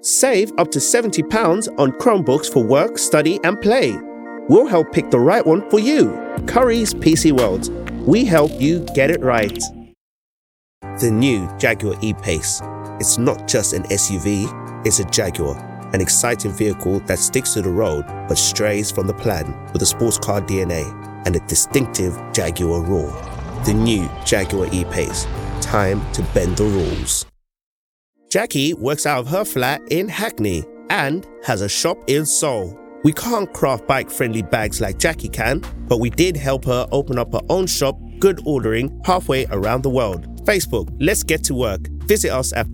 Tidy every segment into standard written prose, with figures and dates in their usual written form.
Save up to £70 on Chromebooks for work, study and play. We'll help pick the right one for you. Currys PC World. We help you get it right. The new Jaguar E-Pace. It's not just an SUV, it's a Jaguar. An exciting vehicle that sticks to the road but strays from the plan with a sports car DNA and a distinctive Jaguar roar. The new Jaguar E-Pace. Time to bend the rules. Jackie works out of her flat in Hackney and has a shop in Seoul. We can't craft bike-friendly bags like Jackie can, but we did help her open up her own shop, Good Ordering, halfway around the world. Facebook, let's get to work. Visit us at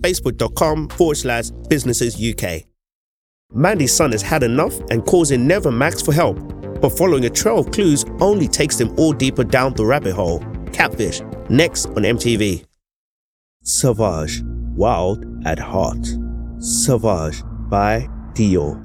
facebook.com/businessesuk. Mandy's son has had enough and calls in Nevermax for help, but following a trail of clues only takes them all deeper down the rabbit hole. Catfish, next on MTV. Sauvage, wild at heart. Sauvage by Dio.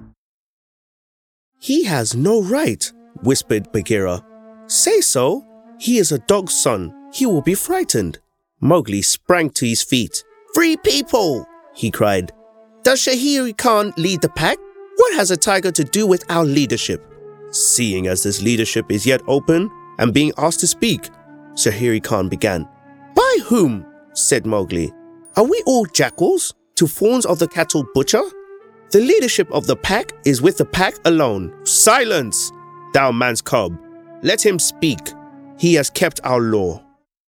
He has no right, whispered Bagheera. Say so. He is a dog's son. He will be frightened. Mowgli sprang to his feet. Free people, he cried. Does Shahiri Khan lead the pack? What has a tiger to do with our leadership? Seeing as this leadership is yet open and being asked to speak, Shahiri Khan began. By whom? Said Mowgli. Are we all jackals, to fawns of the cattle butcher? The leadership of the pack is with the pack alone. Silence, thou man's cub. Let him speak. He has kept our law.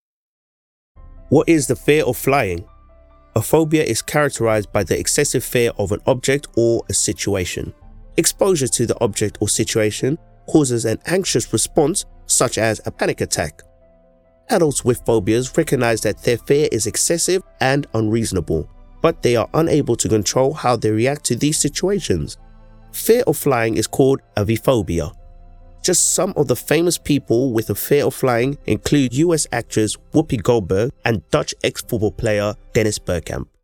What is the fear of flying? A phobia is characterized by the excessive fear of an object or a situation. Exposure to the object or situation causes an anxious response, such as a panic attack. Adults with phobias recognize that their fear is excessive and unreasonable, but they are unable to control how they react to these situations. Fear of flying is called aviphobia. Just some of the famous people with a fear of flying include US actress Whoopi Goldberg and Dutch ex-football player Dennis Bergkamp.